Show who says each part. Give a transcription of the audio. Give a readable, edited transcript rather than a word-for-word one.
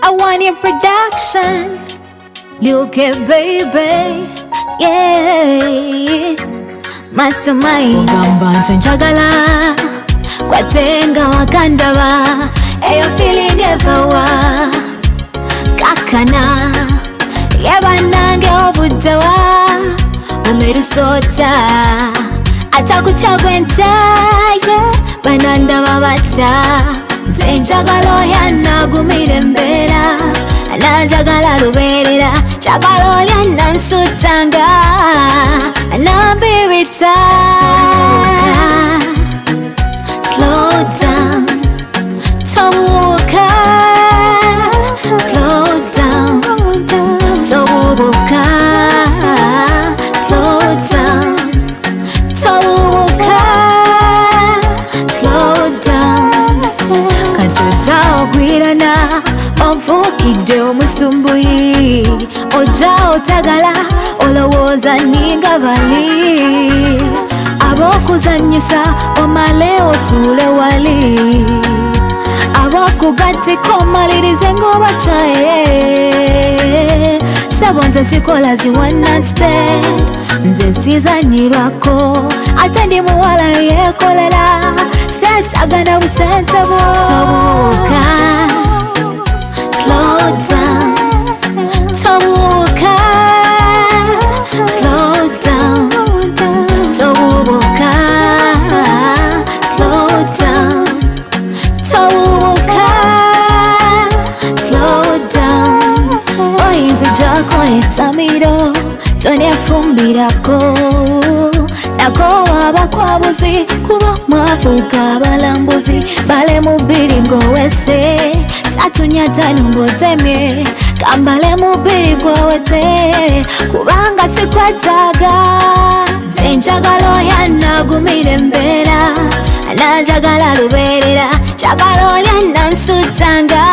Speaker 1: I want your production. Look at baby, yeah. Mastermind Gamba ntonjagala kwatenga wakandaba eyo feeling evawa kakana yabanange obuddewa umerusota atakutya gwentaye banandaba bata zenjagala oyanagumire mbera ananjagala luberera jagala olyanansutanga anambibita. Slow down, tomuka. Slow down, tomuka. Slow down, tomuka. Slow down. Kantuja ogwirana onfukidde omusumbuyi oja otagala olowooza ninga bali abokuzanyisa omale osuule wali abokugattiko omalirize ng'obakyaye sebo nze sikola zi one night stand nze sizanyirwako ate ndi muwala yeekolera seetagana busente bwo tobuuka. Slow down, tomuka. Slow down, tomuka. Slow down, tomuka. Slow down. Oyinza jako etamiro tonefumbirako nako abakwabuzi kuba mwafuuka abalambuzi bale mubiri ng'owese satunya tano ng'otemye kambale mubiri gw'owete kubanga sikwetaaga zenjagala oyanagumire mbeera ananjagala luberera jagala olyanansutanga